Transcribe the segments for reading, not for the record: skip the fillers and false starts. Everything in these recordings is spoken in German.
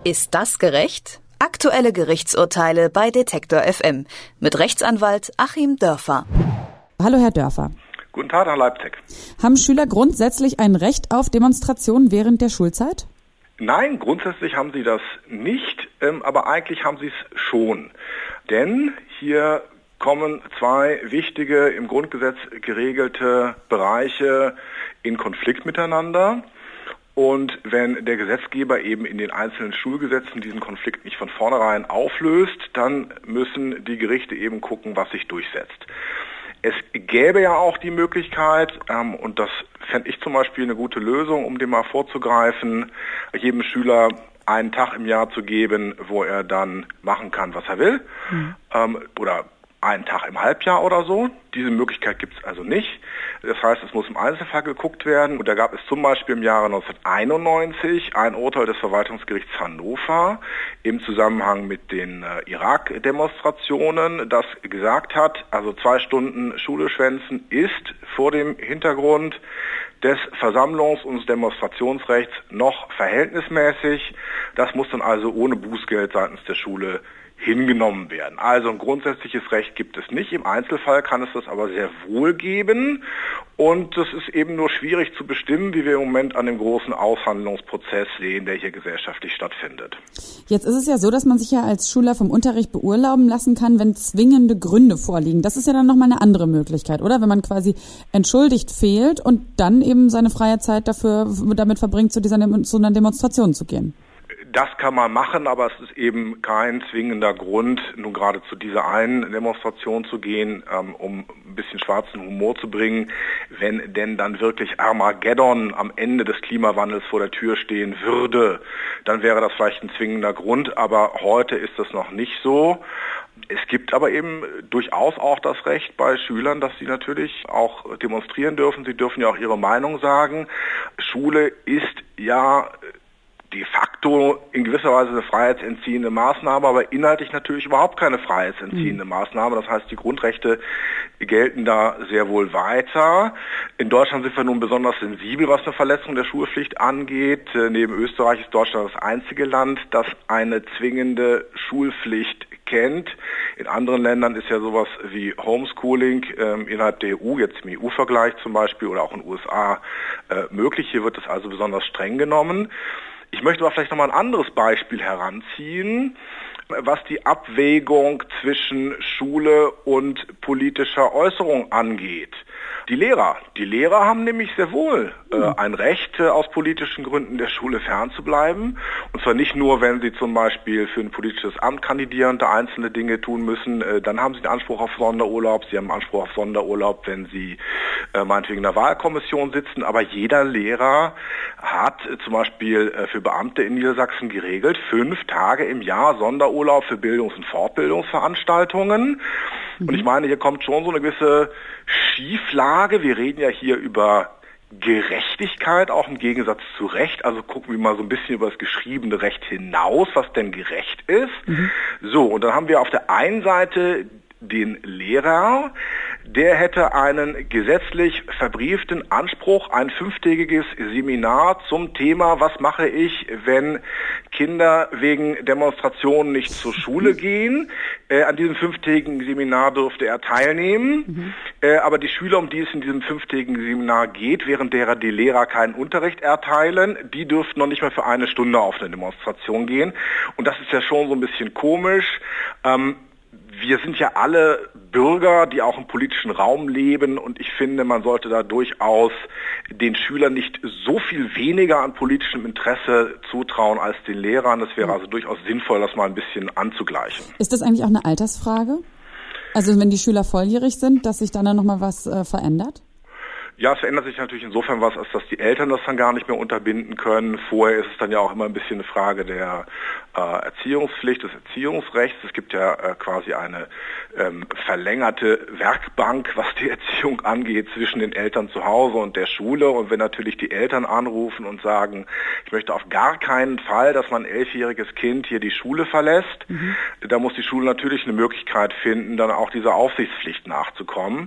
Ist das gerecht? Aktuelle Gerichtsurteile bei Detektor FM mit Rechtsanwalt Achim Dörfer. Hallo Herr Dörfer. Guten Tag nach Leipzig. Haben Schüler grundsätzlich ein Recht auf Demonstrationen während der Schulzeit? Nein, grundsätzlich haben sie das nicht, aber eigentlich haben sie es schon. Denn hier kommen zwei wichtige, im Grundgesetz geregelte Bereiche in Konflikt miteinander. Und wenn der Gesetzgeber eben in den einzelnen Schulgesetzen diesen Konflikt nicht von vornherein auflöst, dann müssen die Gerichte eben gucken, was sich durchsetzt. Es gäbe ja auch die Möglichkeit, und das fände ich zum Beispiel eine gute Lösung, um dem mal vorzugreifen, jedem Schüler einen Tag im Jahr zu geben, wo er dann machen kann, was er will, oder einen Tag im Halbjahr oder so. Diese Möglichkeit gibt es also nicht. Das heißt, es muss im Einzelfall geguckt werden. Und da gab es zum Beispiel im Jahre 1991 ein Urteil des Verwaltungsgerichts Hannover im Zusammenhang mit den Irak-Demonstrationen, das gesagt hat, also 2 Stunden Schule schwänzen ist vor dem Hintergrund des Versammlungs- und Demonstrationsrechts noch verhältnismäßig. Das muss dann also ohne Bußgeld seitens der Schule hingenommen werden. Also ein grundsätzliches Recht gibt es nicht. Im Einzelfall kann es das aber sehr wohl geben. Und das ist eben nur schwierig zu bestimmen, wie wir im Moment an dem großen Aushandlungsprozess sehen, der hier gesellschaftlich stattfindet. Jetzt ist es ja so, dass man sich ja als Schüler vom Unterricht beurlauben lassen kann, wenn zwingende Gründe vorliegen. Das ist ja dann nochmal eine andere Möglichkeit, oder? Wenn man quasi entschuldigt fehlt und dann eben seine freie Zeit damit verbringt, zu einer Demonstration zu gehen. Das kann man machen, aber es ist eben kein zwingender Grund, nun gerade zu dieser einen Demonstration zu gehen, um ein bisschen schwarzen Humor zu bringen. Wenn denn dann wirklich Armageddon am Ende des Klimawandels vor der Tür stehen würde, dann wäre das vielleicht ein zwingender Grund, aber heute ist das noch nicht so. Es gibt aber eben durchaus auch das Recht bei Schülern, dass sie natürlich auch demonstrieren dürfen. Sie dürfen ja auch ihre Meinung sagen. Schule ist ja de facto in gewisser Weise eine freiheitsentziehende Maßnahme, aber inhaltlich natürlich überhaupt keine freiheitsentziehende Maßnahme. Das heißt, die Grundrechte gelten da sehr wohl weiter. In Deutschland sind wir nun besonders sensibel, was eine Verletzung der Schulpflicht angeht. Neben Österreich ist Deutschland das einzige Land, das eine zwingende Schulpflicht kennt. In anderen Ländern ist ja sowas wie Homeschooling innerhalb der EU, jetzt im EU-Vergleich zum Beispiel, oder auch in den USA möglich. Hier wird es also besonders streng genommen. Ich möchte aber vielleicht nochmal ein anderes Beispiel heranziehen, was die Abwägung zwischen Schule und politischer Äußerung angeht. Die Lehrer haben nämlich sehr wohl ein Recht, aus politischen Gründen der Schule fernzubleiben. Und zwar nicht nur, wenn sie zum Beispiel für ein politisches Amt kandidieren, da einzelne Dinge tun müssen, dann haben sie einen Anspruch auf Sonderurlaub. Sie haben einen Anspruch auf Sonderurlaub, wenn sie meinetwegen in der Wahlkommission sitzen. Aber jeder Lehrer hat zum Beispiel für Beamte in Niedersachsen geregelt 5 Tage im Jahr Sonderurlaub für Bildungs- und Fortbildungsveranstaltungen. Und ich meine, hier kommt schon so eine gewisse Schieflage. Wir reden ja hier über Gerechtigkeit, auch im Gegensatz zu Recht. Also gucken wir mal so ein bisschen über das geschriebene Recht hinaus, was denn gerecht ist. So, und dann haben wir auf der einen Seite den Lehrer, der hätte einen gesetzlich verbrieften Anspruch, ein 5-tägiges Seminar zum Thema, was mache ich, wenn Kinder wegen Demonstrationen nicht zur Schule gehen. An diesem 5-tägigen Seminar durfte er teilnehmen, aber die Schüler, um die es in diesem 5-tägigen Seminar geht, während derer die Lehrer keinen Unterricht erteilen, die dürften noch nicht mal für 1 Stunde auf eine Demonstration gehen. Und das ist ja schon so ein bisschen komisch. Wir sind ja alle Bürger, die auch im politischen Raum leben, und ich finde, man sollte da durchaus den Schülern nicht so viel weniger an politischem Interesse zutrauen als den Lehrern. Es wäre also durchaus sinnvoll, das mal ein bisschen anzugleichen. Ist das eigentlich auch eine Altersfrage? Also wenn die Schüler volljährig sind, dass sich dann nochmal was verändert? Ja, es verändert sich natürlich insofern was, als dass die Eltern das dann gar nicht mehr unterbinden können. Vorher ist es dann ja auch immer ein bisschen eine Frage der Erziehungspflicht, des Erziehungsrechts. Es gibt ja quasi eine verlängerte Werkbank, was die Erziehung angeht, zwischen den Eltern zu Hause und der Schule. Und wenn natürlich die Eltern anrufen und sagen, ich möchte auf gar keinen Fall, dass mein 11-jähriges Kind hier die Schule verlässt, da muss die Schule natürlich eine Möglichkeit finden, dann auch dieser Aufsichtspflicht nachzukommen.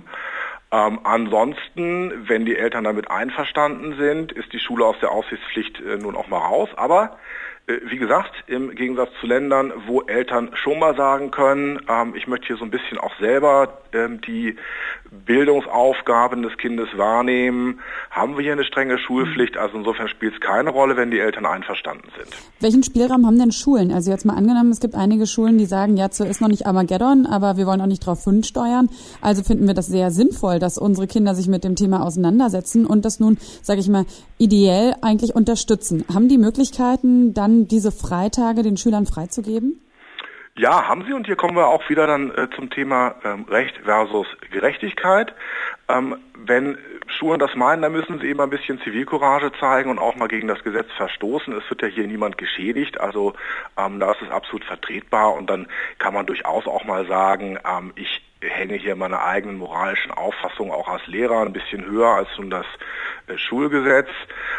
Ansonsten, wenn die Eltern damit einverstanden sind, ist die Schule aus der Aufsichtspflicht nun auch mal raus. Aber Wie gesagt, im Gegensatz zu Ländern, wo Eltern schon mal sagen können, ich möchte hier so ein bisschen auch selber die Bildungsaufgaben des Kindes wahrnehmen, haben wir hier eine strenge Schulpflicht. Also insofern spielt es keine Rolle, wenn die Eltern einverstanden sind. Welchen Spielraum haben denn Schulen? Also jetzt mal angenommen, es gibt einige Schulen, die sagen, ja, zwar ist noch nicht Armageddon, aber wir wollen auch nicht drauf steuern. Also finden wir das sehr sinnvoll, dass unsere Kinder sich mit dem Thema auseinandersetzen und das nun, sage ich mal, ideell eigentlich unterstützen. Haben die Möglichkeiten, dann diese Freitage den Schülern freizugeben? Ja, haben sie, und hier kommen wir auch wieder dann zum Thema Recht versus Gerechtigkeit. Wenn Schulen das meinen, dann müssen sie eben ein bisschen Zivilcourage zeigen und auch mal gegen das Gesetz verstoßen. Es wird ja hier niemand geschädigt, also da ist es absolut vertretbar, und dann kann man durchaus auch mal sagen, ich hänge hier meine eigenen moralischen Auffassungen auch als Lehrer ein bisschen höher als nun das Schulgesetz.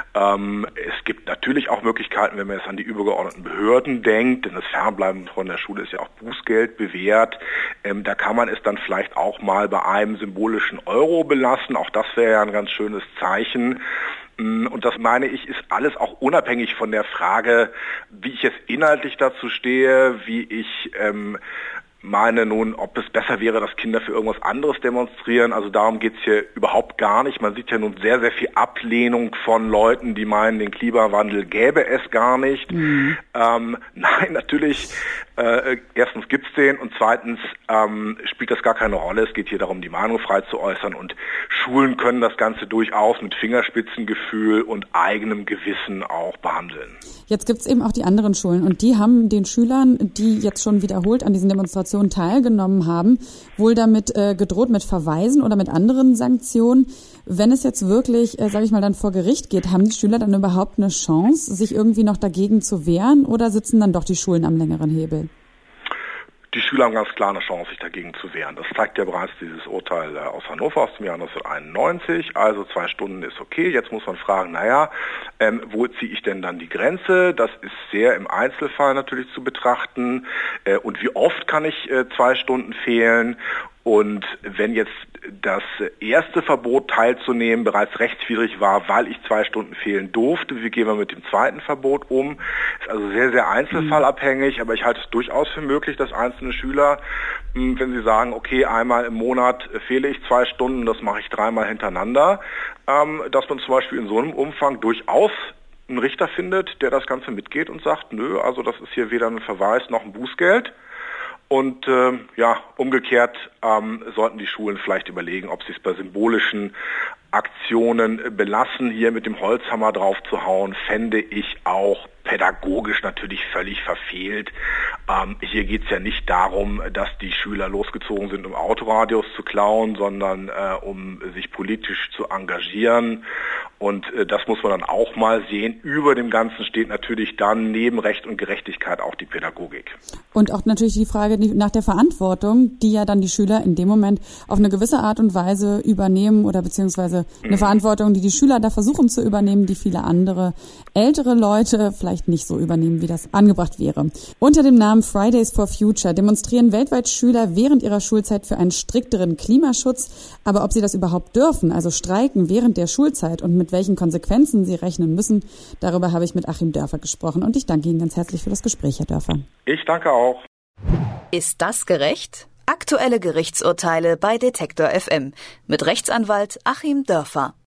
Es gibt natürlich auch Möglichkeiten, wenn man jetzt an die übergeordneten Behörden denkt, denn das Fernbleiben von der Schule ist ja auch Bußgeld bewährt. Da kann man es dann vielleicht auch mal bei einem symbolischen Euro belassen. Auch das wäre ja ein ganz schönes Zeichen. Und das, meine ich, ist alles auch unabhängig von der Frage, wie ich jetzt inhaltlich dazu stehe, wie ich meine nun, ob es besser wäre, dass Kinder für irgendwas anderes demonstrieren. Also darum geht's hier überhaupt gar nicht. Man sieht ja nun sehr, sehr viel Ablehnung von Leuten, die meinen, den Klimawandel gäbe es gar nicht. Nein, natürlich, erstens gibt's den, und zweitens spielt das gar keine Rolle. Es geht hier darum, die Meinung frei zu äußern, und Schulen können das Ganze durchaus mit Fingerspitzengefühl und eigenem Gewissen auch behandeln. Jetzt gibt's eben auch die anderen Schulen, und die haben den Schülern, die jetzt schon wiederholt an diesen Demonstrationen teilgenommen haben, wohl damit gedroht mit Verweisen oder mit anderen Sanktionen. Wenn es jetzt wirklich, sage ich mal, dann vor Gericht geht, haben die Schüler dann überhaupt eine Chance, sich irgendwie noch dagegen zu wehren, oder sitzen dann doch die Schulen am längeren Hebel? Die Schüler haben ganz klar eine Chance, sich dagegen zu wehren. Das zeigt ja bereits dieses Urteil aus Hannover aus dem Jahr 1991. Also 2 Stunden ist okay. Jetzt muss man fragen, wo ziehe ich denn dann die Grenze? Das ist sehr im Einzelfall natürlich zu betrachten. Und wie oft kann ich 2 Stunden fehlen? Und wenn jetzt das erste Verbot teilzunehmen bereits rechtswidrig war, weil ich 2 Stunden fehlen durfte, wie gehen wir mit dem zweiten Verbot um? Ist also sehr, sehr einzelfallabhängig, aber ich halte es durchaus für möglich, dass einzelne Schüler, wenn sie sagen, okay, einmal im Monat fehle ich 2 Stunden, das mache ich 3-mal hintereinander, dass man zum Beispiel in so einem Umfang durchaus einen Richter findet, der das Ganze mitgeht und sagt, nö, also das ist hier weder ein Verweis noch ein Bußgeld. Und umgekehrt sollten die Schulen vielleicht überlegen, ob sie es bei symbolischen Aktionen belassen. Hier mit dem Holzhammer drauf zu hauen, fände ich auch pädagogisch natürlich völlig verfehlt. Hier geht es ja nicht darum, dass die Schüler losgezogen sind, um Autoradios zu klauen, sondern um sich politisch zu engagieren. Und das muss man dann auch mal sehen. Über dem Ganzen steht natürlich dann neben Recht und Gerechtigkeit auch die Pädagogik. Und auch natürlich die Frage nach der Verantwortung, die ja dann die Schüler in dem Moment auf eine gewisse Art und Weise übernehmen, oder beziehungsweise eine Verantwortung, die die Schüler da versuchen zu übernehmen, die viele andere ältere Leute vielleicht nicht so übernehmen, wie das angebracht wäre. Unter dem Namen Fridays for Future demonstrieren weltweit Schüler während ihrer Schulzeit für einen strikteren Klimaschutz. Aber ob sie das überhaupt dürfen, also streiken während der Schulzeit, und mit welchen Konsequenzen sie rechnen müssen, darüber habe ich mit Achim Dörfer gesprochen. Und ich danke Ihnen ganz herzlich für das Gespräch, Herr Dörfer. Ich danke auch. Ist das gerecht? Aktuelle Gerichtsurteile bei Detektor FM mit Rechtsanwalt Achim Dörfer.